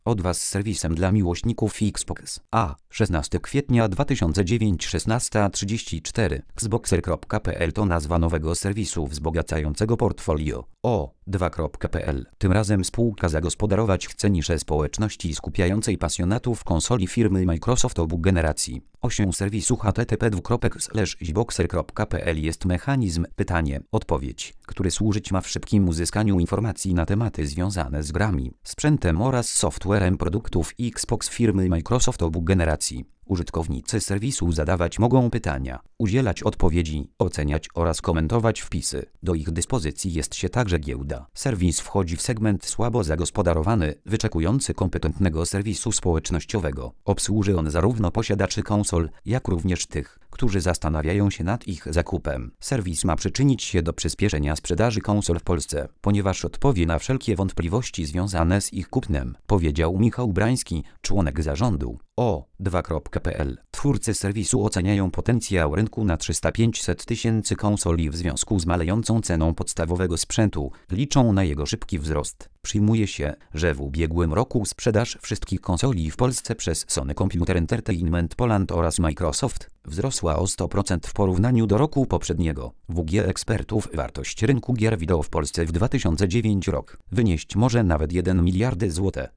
Od Was z serwisem dla miłośników Xbox. A. 16 kwietnia 2009 16:34. Xboxer.pl to nazwa nowego serwisu wzbogacającego portfolio. O. 2.pl. Tym razem spółka zagospodarować chce niszę społeczności skupiającej pasjonatów konsoli firmy Microsoft obu generacji. Osią serwisu http://xboxer.pl jest mechanizm pytanie, odpowiedź, który służyć ma w szybkim uzyskaniu informacji na tematy związane z grami, sprzętem oraz softwarem produktów Xbox firmy Microsoft obu generacji. Użytkownicy serwisu zadawać mogą pytania, udzielać odpowiedzi, oceniać oraz komentować wpisy. Do ich dyspozycji jest się także giełda. Serwis wchodzi w segment słabo zagospodarowany, wyczekujący kompetentnego serwisu społecznościowego. Obsłuży on zarówno posiadaczy konsol, jak również tych, którzy zastanawiają się nad ich zakupem. Serwis ma przyczynić się do przyspieszenia sprzedaży konsol w Polsce, ponieważ odpowie na wszelkie wątpliwości związane z ich kupnem, powiedział Michał Brański, członek zarządu. O2.pl. Twórcy serwisu oceniają potencjał rynku na 300–500 tysięcy konsoli w związku z malejącą ceną podstawowego sprzętu, liczą na jego szybki wzrost. Przyjmuje się, że w ubiegłym roku sprzedaż wszystkich konsoli w Polsce przez Sony Computer Entertainment Poland oraz Microsoft wzrosła o 100% w porównaniu do roku poprzedniego. WG ekspertów wartość rynku gier wideo w Polsce w 2009 rok wynieść może nawet 1 miliard zł.